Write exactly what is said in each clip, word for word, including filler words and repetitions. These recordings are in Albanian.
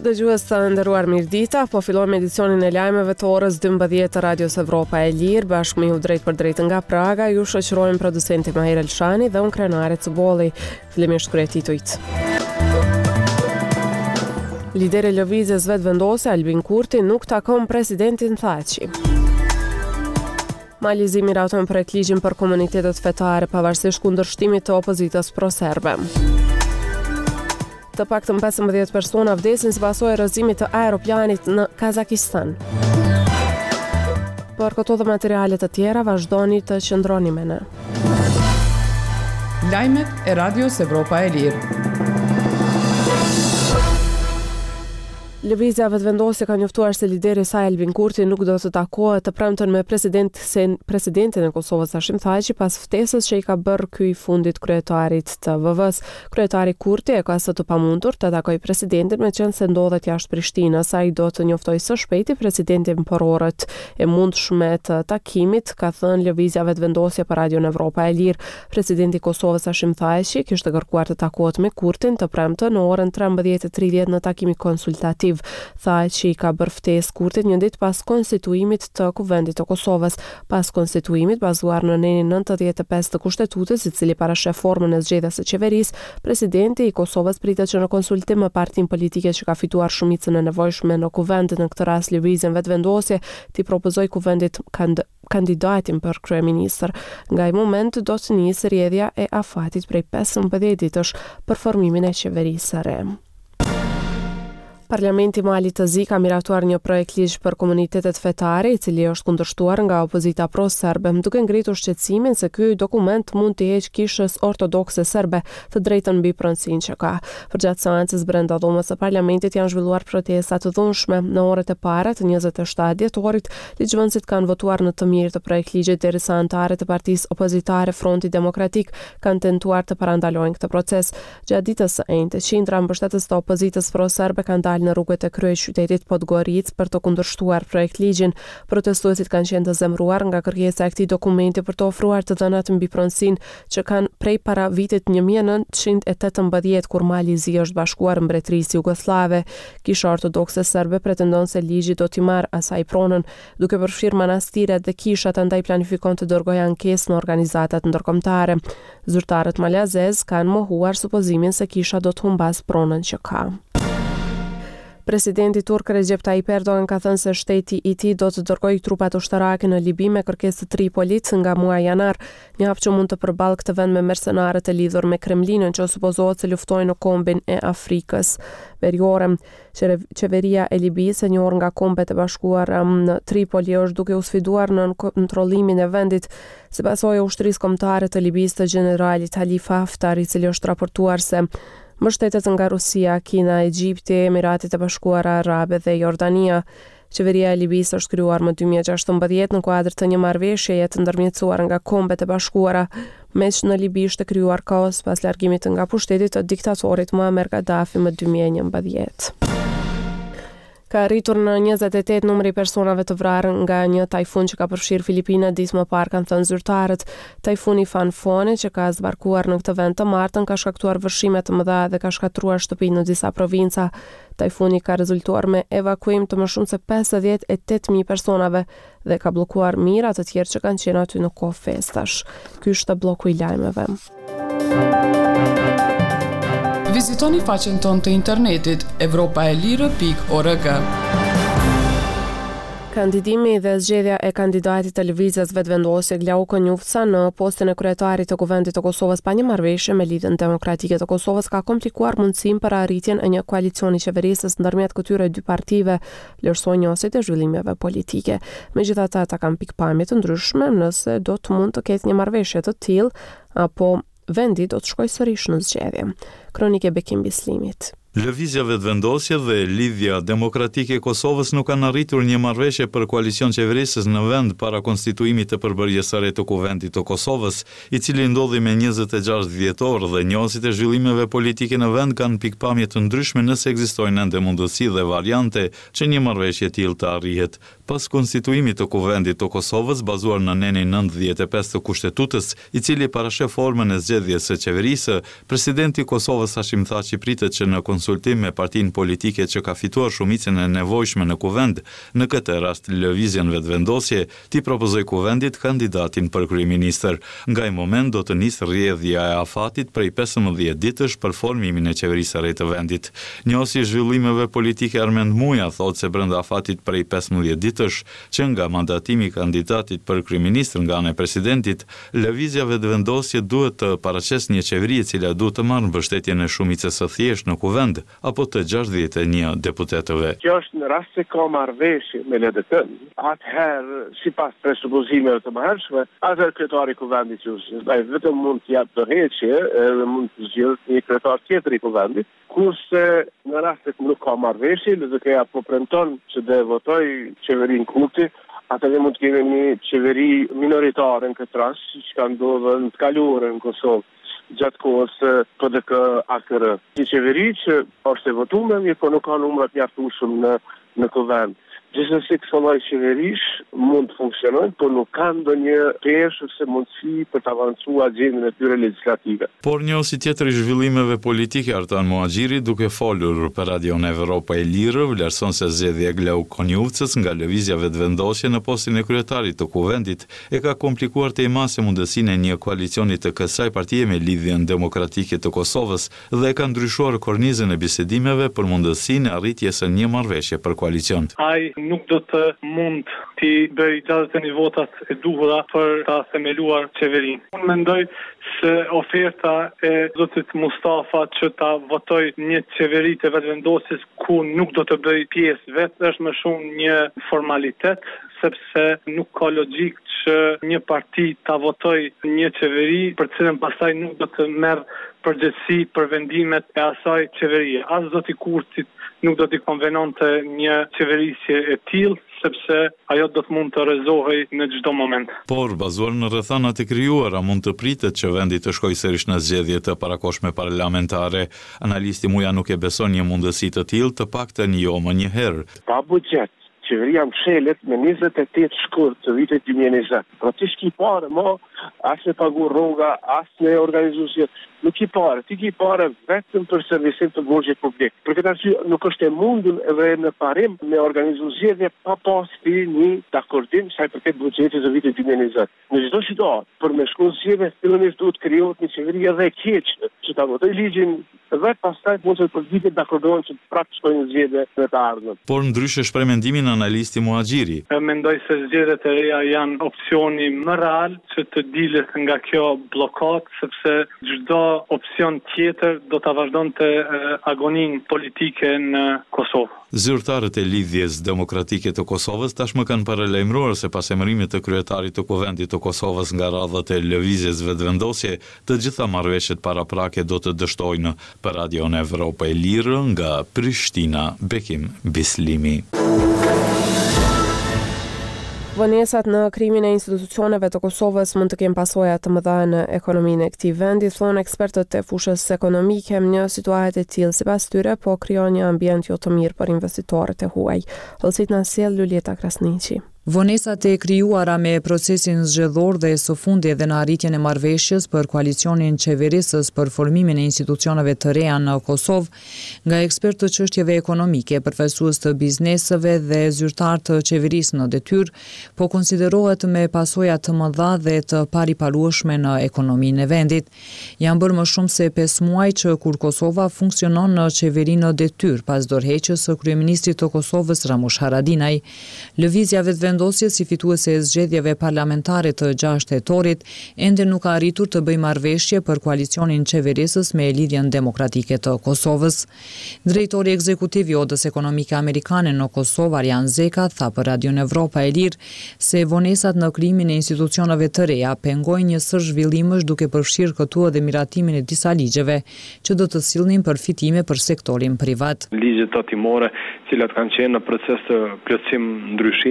Dëgjues të nderuar, mirëdita, po fillojmë edicionin e lajmeve të orës dymbëdhjetë të Radios Evropa e Lirë, bashkë me ju drejt për drejt nga Praga, ju shoqërojmë producenti Mahir Elshani dhe unë Krenare Cubolli. Fillimisht kryetitujt. Lideri i lëvizjes vetëvendose Albin Kurti nuk takon presidentin Thaçi. Malizi miraton projekt ligjin për komunitetet fetare pavarësisht kundërshtimit të opozitës pro-serbe. Të paktën pesëmbëdhjetë persona vdesin si pasojë e rrëzimit të aeroplanit në Kazakistan. Për këto dhe materiale të tjera vazhdoni të qëndroni me ne. Lajmet e Radios Evropa e Lirë. Lëvizja vetëvendosje ka njoftuar se lideri i saj Albin Kurti nuk do të takohet të premten me president, presidentin e Kosovës Hashim Thaçi pas ftesës që i ka bërë ky i fundit kryetarit të V V-s. Kryetari Kurti e ka së të pamundur të takojë presidentin me qenë se ndodhet jashtë Prishtinës. Ai do të njoftojë së shpejti presidentin për orët e mundshme të takimit, ka thënë lëvizja vetëvendosje për Radion Evropa e Lirë. Presidenti i Kosovës Hashim Thaçi kishte kërkuar të takohet me Kurtin të premten në orën trembëdhjetë e tridhjetë në takimin konsultativ. Thaçi ka bërë ftesë Kurtit një ditë pas konstituimit të Kuvendit të Kosovës. Pas konstituimit bazuar në nenin nëntëdhjetë e pesë të Kushtetutës, i cili parashef formën e zgjedhjes së qeverisë, presidenti i Kosovës pritet që në konsultim me partinë politike që ka fituar shumicën e nevojshme në Kuvend, në këtë rast lëvizjen vetvendosje, t'i propozoi Kuvendit kand kandidatin për kryeministër. Nga ai moment do të nisë rrjedhja e afatit prej pesëmbëdhjetë ditësh për formimin e qeverisë së re. Parlamenti Mali të Zi ka miratuar një projekt ligj për komunitetet fetare, i cili është kundërshtuar nga opozita pro-serbe, duke ngritur shqetësimin se ky dokument mund të heqë kishës ortodokse serbe të drejtën mbi pronësinë që ka. Përgjatë seancës brenda dhomës së parlamentit janë zhvilluar protesta të dhunshme. Në orët e para të njëzet e shtatë dhjetorit, ligjvënësit kanë votuar në të mirë të projekt ligjit, derisa anëtarët e partisë opozitare Fronti Demokratik kanë tentuar të parandalojnë këtë proces. Gjatë ditës së enjte, qindra mbështetës të opozitës pro-serbe kanë dalë në rrugët e kryeqytetit Podgoricë për të kundërshtuar projekt ligjin. Protestuesit kanë qenë të zemruar nga kërkesa e këtij dokumenti për të ofruar të dhënat mbi pronësinë që kanë prej para vitit një mijë e nëntëqind e tetëmbëdhjetë kur Mali i Zi është bashkuar mbretërisë jugoslave. Kisha ortodokse serbe pretendon se ligji do t'i marrë asaj pronën, duke përfshirë manastiret dhe kishat, andaj planifikon të dërgojë ankesë në organizatat ndërkombëtare. Zyrtarët malazez kanë mohuar supozimin se kisha do të humbas pronën që ka. Presidenti turk Recep Tayyip Erdogan ka thënë se shteti i tij do të dërgojë trupat ushtarake në Libi me kërkesë të Tripolit nga muaji janar, një hap që mund të përballë këtë vend me mercenarët e lidhur me Kremlinën që supozohet se luftojnë në kombin e Afrikës Veriore. Qeveria e Libisë, e njohur nga Kombet e Bashkuara në Tripoli, është duke u sfiduar në kontrollimin e vendit si pasojë e ushtrisë kombëtare të Libisë të generalit Khalifa Haftar, i cili është raportuar se mbështetet nga Rusia, Kina, Egjipti, Emiratet e Bashkuara Arabe dhe Jordania. Qeveria e Libisë është krijuar më dy mijë e gjashtëmbëdhjetë në kuadër të një marrëveshjeje të ndërmjetësuar nga Kombet e Bashkuara, meq në Libi ishte krijuar kaos pas largimit nga pushteti të diktatorit Muammar Gaddafi më dy mijë e njëmbëdhjetë. Ka rritur në njëzet e tetë numri i personave të vrarë nga një tajfun që ka përfshirë Filipinat ditë më parë, kanë thënë zyrtarët. Tajfuni Fanfone, që ka zbarkuar në këtë vend të martën, ka shkaktuar vërshime të mëdha dhe ka shkatruar shtëpi në disa provinca. Tajfuni ka rezultuar me evakuim të më shumë se pesëdhjetë e tetë mijë personave dhe ka bllokuar mijëra të tjerë që kanë qenë aty në kohë festash. Ky është bloku i lajmeve. Vizitoni faqen tonë të internetit evropaelire pikë org. Kandidimi dhe zgjedhja e kandidatit të lëvizjes vetëvendosje Glauko Njufca në postën e kryetarit të Kuvendit të Kosovës pa një marrëveshje me Lidhjen Demokratike të Kosovës ka komplikuar mundësinë për arritjen e një koalicioni qeverisës ndërmjet këtyre dy partive, vlerësoi njësit e zhvillimeve politike. Megjithatë, ata kanë pikpamje të ndryshme nëse do të mund të ketë një marrëveshje të tillë apo vendi do të shkojë sërish në zgjedhje. Kronike Bekim Bislimit. Lëvizja vetëvendosje dhe Lidhja Demokratike e Kosovës nuk kanë arritur një marrëveshje për koalicion qeverisës në vend para konstituimit të përbërjes së re të Kuvendit të Kosovës, i cili ndodhi me njëzet e gjashtë dhjetor, dhe njohësit e zhvillimeve politike në vend kanë pikpamje të ndryshme nëse ekzistojnë ende mundësi dhe variante që një marrëveshje e tillë të arrihet. Pas konstituimit të Kuvendit të Kosovës, bazuar në nenin nëntëdhjetë e pesë të Kushtetutës, i cili parashef formën e zgjedhjes së qeverisë, presidenti i Kosovës Kosovës Hashim Thaçi pritet që në konsultim me partinë politike që ka fituar shumicën e nevojshme në kuvend, në këtë rast lëvizjen vetëvendosje, ti propozoi kuvendit kandidatin për kryeministër. Nga ai moment do të nisë rrjedhja e afatit prej pesëmbëdhjetë ditësh për formimin e qeverisë së re të vendit. Njësi zhvillimeve politike Armend Muja thotë se brenda afatit prej pesëmbëdhjetë ditësh që nga mandatimi i kandidatit për kryeministër nga ana e presidentit, lëvizja vetëvendosje duhet të paraqesë një qeveri e cila duhet të marrë mbështetjen e shumicës së thjeshtë në kuvend apo të gjashtëdhjetë e një deputetëve. Kjo është në rast se ka marrëveshje me L D K-n, atëherë sipas presupozimeve të mëhershme, atëherë kryetari i kuvendit ai vetëm mund të jap dorëheqje edhe mund të zgjidhë një kryetar tjetër i kuvendit, kurse në rast se nuk ka marrëveshje, L D K-ja po premton që do votoj qeverinë Kurti, atëherë mund të kemi një qeveri minoritare në këtë rast, siç ka ndodhur në të kaluarën në Kosovë gjatë kohës P D K A K R. Një qeveri që është e votuar, mirë po nuk ka numra të mjaftueshëm në në kuvend. Gjithsesi këto lloj qeverish mund të funksionojnë, por nuk kanë ndonjë peshë ose mundësi për të avancuar agjendën e tyre legislative. Por njësi tjetër i zhvillimeve politike Artan Muhaxhiri, duke folur për Radion Evropa e Lirë, vlerëson se zgjedhja e Glau Konjuvcës nga lëvizja vetëvendosje në postin e kryetarit të kuvendit e ka komplikuar të imase mundësinë e një koalicioni të kësaj partie me Lidhjen Demokratike të Kosovës dhe e ka ndryshuar kornizën e bisedimeve për mundësinë e arritjes së një marrëveshje për koalicion. Ai nuk do të mund të bëj gjasht e një votat e duhura për ta themeluar qeverinë. Unë mendoj se oferta e zotit Mustafa që ta votoj një qeveri të vetëvendosjes ku nuk do të bëj pjesë vetë është më shumë një formalitet, sepse nuk ka logjik që një parti ta votoj një qeveri për cilën pastaj nuk do të merr përgjegjësi për vendimet e asaj qeverie. As zoti Kurtit nuk do t'i konvenonte një qeverisje e tillë, sepse ajo do të mund të rrezohej në çdo moment. Por bazuar në rrethanat e krijuara mund të pritet që vendi të shkojë sërish në zgjedhje të parakohshme parlamentare. Analisti Muja nuk e beson një mundësi të tillë, të paktën jo më një herë. Pa buxhet, qeveria mshelet me njëzet e tetë shkurt të vitit dy mijë e njëzet. Pra ti shki pare, mo, as me pagu rroga, as me organizu zgjedhje. Nuk i pare, ti ki pare vetëm për servisim të borxhit publik. Për këtë arsye nuk është e mundur edhe në parim me organizu zgjedhje pa pasti një akordim sa i përket buxhetit të vitit dy mijë e njëzet. Në çdo situatë, për me shku zgjedhje, fillimisht duhet krijohet një qeveri edhe e keqe, që ta votoj ligjin dhe pastaj mund të përgjigjet të akordohen që prapë shkojnë në zgjedhje në të ardhmen. Por ndryshe shpreh mendimin analisti Muhaxhiri. Mendoj se zgjedhjet e reja janë opsioni më real që të dilet nga kjo bllokat, sepse çdo opsion tjetër do ta vazhdonte agoninë politike në Kosovë. Zyrtarët e Lidhjes Demokratike të Kosovës tashmë kanë paralajmëruar se pas emërimit të kryetarit të kuvendit të Kosovës nga radhët e lëvizjes vetëvendosje, të gjitha marrëveshjet paraprake do të dështojnë. Për Radion Evropa e Lirë nga Prishtina, Bekim Bislimi. Vonesat në krimin e institucioneve të Kosovës mund të kenë pasoja të mëdha në ekonominë e këtij vendi, thonë ekspertët e fushës ekonomike. Një situatë e tillë sipas tyre po krijon një ambient jo të mirë për investitorët e huaj. Hollësit na sjell Lulieta Krasniqi. Vonesat e krijuara me procesin zgjedhor dhe së fundi edhe në arritjen e marrëveshjes për koalicionin qeverisës për formimin e institucioneve të reja në Kosovë, nga ekspertë të çështjeve ekonomike, përfaqësues të bizneseve dhe zyrtar të qeverisë në detyrë, po konsiderohet me pasoja të mëdha dhe të pariparueshme në ekonominë e vendit. Janë bërë më shumë se pesë muaj që kur Kosova funksionon në qeveri në detyrë pas dorëheqjes së kryeministrit të Kosovës Ramush Haradinaj. Lëvizja vetëvendosje si fituese e zgjedhjeve parlamentare të gjashtë tetorit ende nuk ka arritur të bëjë marrëveshje për koalicionin qeverisës me Lidhjen Demokratike të Kosovës. Drejtori ekzekutiv i Odës Ekonomike Amerikane në Kosovë, Arjan Zeka, tha për Radion Evropa e Lirë se vonesat në krijimin e institucioneve të reja pengojnë një sër zhvillimësh duke përfshirë këtu edhe miratimin e disa ligjeve që do të sillnin përfitime për sektorin privat. Ligjet tatimore, cilat kanë qenë në proces të plotësim ndryshimit dhe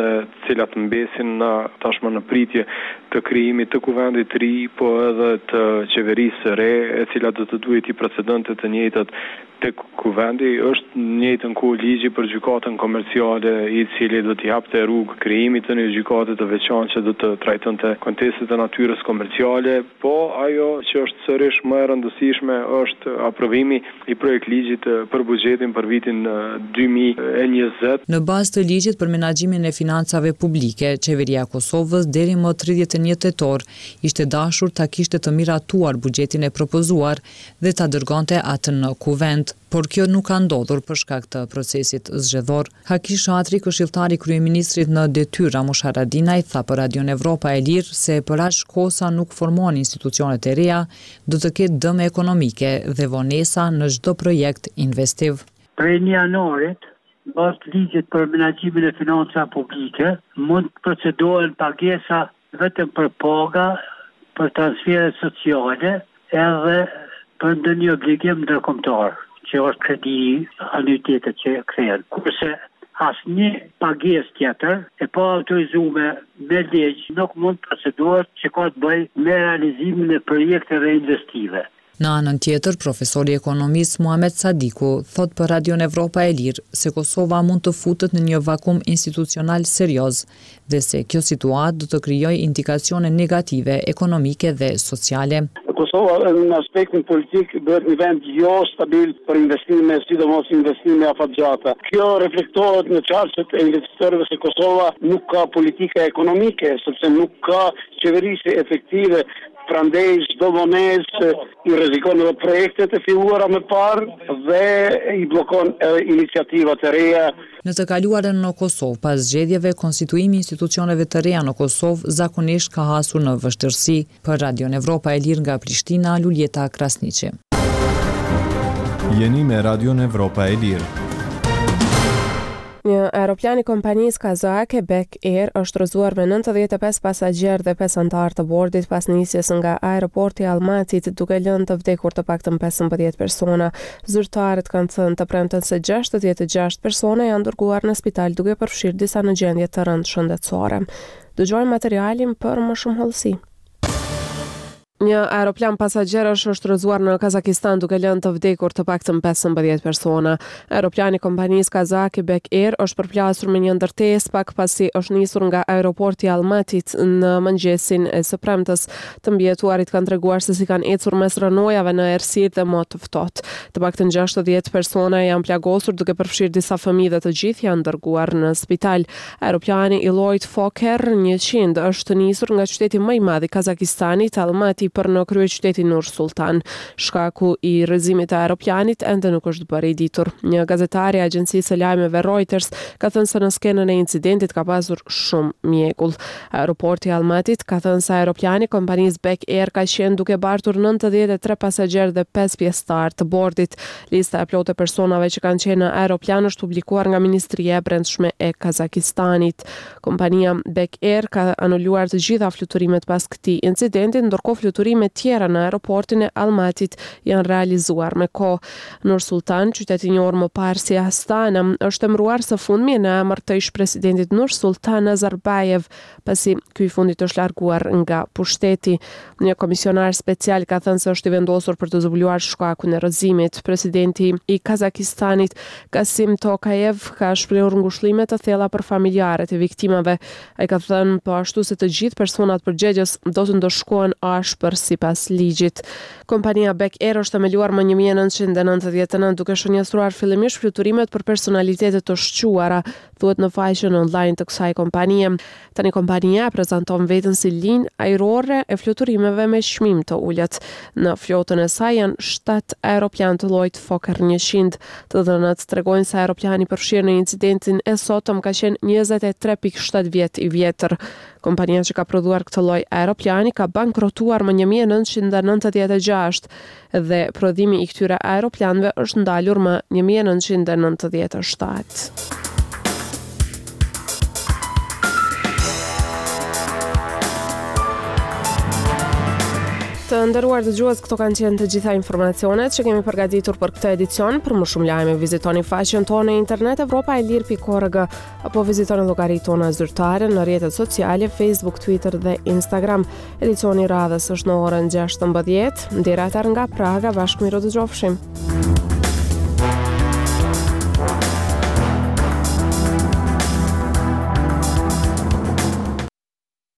dhe të cilat mbesin na tashmë në pritje të krijimit të kuvendit të ri, po edhe të qeverisë së re, e cila do të duhet i precedente të njëjtat tek kuvendi. Është në njëjtën kohë ligji për gjykatën komerciale, i cili do t'i hapte rrugë krijimit të një gjykate të veçantë që do të trajtonte kontestet e natyrës komerciale, po ajo që është sërish më e rëndësishme është aprovimi i projekt ligjit për buxhetin për vitin dy mijë e njëzet. Në bazë të ligjit për menaxhimin e financave publike, qeveria e Kosovës deri më tridhjetë e një tetor ishte dashur ta kishte të miratuar buxhetin e propozuar dhe ta dërgonte atë në kuvend. Por kjo nuk ka ndodhur për shkak të procesit zgjedhor. Haki Shatri, këshilltari i kryeministrit në detyrë Ramush Haradinaj, tha për Radion Evropa e Lirë se për aq kosa nuk formohen institucionet e reja, do të ketë dëme ekonomike dhe vonesa në çdo projekt investiv. Prej një janarit, bazë ligjit për menaxhimin e financave publike, mund të procedohen pagesa vetëm për paga, për transfere sociale, edhe për ndonjë obligim ndërkombëtar, që është kredi anuitetet që kthehen. Kurse asnjë pagesë tjetër e pa autorizuar me ligj nuk mund të procedohet që ka të bëjë me realizimin e projekteve investive. Në anën tjetër, profesori ekonomist Muhamet Sadiku thot për Radion Evropa e Lirë se Kosova mund të futet në një vakum institucional serioz dhe se kjo situatë do të krijojë indikacione negative ekonomike dhe sociale. Kosova në aspektin politik bëhet një vend jo stabil për investime, sidomos investime afatgjata. Kjo reflektohet në çarçet e investitorëve se Kosova nuk ka politika ekonomike, sepse nuk ka qeverisje efektive. Prandaj çdo vonesë i rrezikon edhe projektet e filluara më parë dhe i bllokon iniciativat e reja. Në të kaluarën në Kosovë, pas zgjedhjeve, konstituimi i institucioneve të reja në Kosovë zakonisht ka hasur në vështirësi. Për Radion Evropa e Lirë nga Prishtina, Luljeta Krasniqi. Jeni me Radion Evropa e Lirë. Një aeroplan i kompanisë kazake Bek Air është rrëzuar me nëntëdhjetë e pesë pasagjerë dhe pesë anëtar të bordit pas nisjes nga aeroporti Almatit, duke lënë të vdekur të paktën pesëmbëdhjetë persona. Zyrtarët kanë thënë të premten se gjashtëdhjetë e gjashtë persona janë dërguar në spital duke përfshirë disa në gjendje të rëndë shëndetësore. Dëgjojmë materialin për më shumë hollësi. Një aeroplan pasagjerësh është rrëzuar në Kazakistan duke lënë të vdekur të paktën pesëmbëdhjetë persona. Aeroplani i kompanisë kazake Bek Air është përplasur me një ndërtesë pak pasi është nisur nga aeroporti Almatit në mëngjesin e së premtes. Të mbijetuarit kanë treguar se si kanë ecur mes rënojave në errësirë dhe më të ftohtë. Të paktën gjashtëdhjetë persona janë plagosur duke përfshirë disa fëmijë dhe të gjithë janë dërguar në spital. Aeroplani i llojit Fokker njëqind është nisur nga qyteti më i madh i Kazakistanit, Almati, për në kryeqytetin Nur Sultan. Shkaku i rrëzimit të aeroplanit ende nuk është bërë i ditur. Një gazetar i agjencisë së lajmeve Reuters ka thënë se në skenën e incidentit ka pasur shumë mjekull. Aeroporti i Almatit ka thënë se aeroplani kompanisë Bek Air ka qenë duke bartur nëntëdhjetë e tre pasagjerë dhe pesë pjesëtar të bordit. Lista e plotë e personave që kanë qenë në aeroplan është publikuar nga Ministria e Brendshme e Kazakistanit. Kompania Bek Air ka anuluar të gjitha fluturimet pas këtij incidenti, ndërkohë fluturimet tjera në aeroportin e Almatit janë realizuar me kohë. Nur Sultan, qyteti i njohur më parë si Astana, është emëruar së fundmi në emër të ish-presidentit Nur Sultan Nazarbayev, pasi ky i fundit është larguar nga pushteti. Një komisionar special ka thënë se është i vendosur për të zbuluar shkakun e rrëzimit. Presidenti i Kazakistanit, Kasim Tokayev, ka shprehur ngushëllime të thella për familjarët e viktimave. Ai ka thënë po ashtu se të gjithë personat përgjegjës do të ndoshkohen ashpër sipas ligjit. Kompania Bek Air është themeluar më një mijë e nëntëqind e nëntëdhjetë e nëntë duke shënjestruar fillimisht fluturimet për personalitete të shquara, thuhet në faqen online të kësaj kompanie. Tani kompania prezanton veten si linjë ajrore e fluturimeve me çmim të ulët. Në flotën e saj janë shtatë aeroplan të llojit Fokker njëqind. Të dhënat tregojnë se aeroplani përfshirë në incidentin e sotëm ka qenë njëzet e tre pikë shtatë vjet i vjetër. Kompania që ka prodhuar këtë lloj aeroplani ka bankrotuar më një mijë e nëntëqind e nëntëdhjetë e gjashtë dhe prodhimi i këtyre aeroplanëve është ndalur më një mijë e nëntëqind e nëntëdhjetë e shtatë. Të nderuar dëgjues, këto kanë qenë të gjitha informacionet që kemi përgatitur për këtë edicion. Për më shumë lajme, vizitoni faqen tonë në internet europa e lirë pikë org apo vizitoni llogaritë tona zyrtare në rrjetet sociale Facebook, Twitter dhe Instagram. Edicioni i radhës është në orën gjashtëmbëdhjetë. Ndjerat nga Praga, bashkë miru dëgjofshim.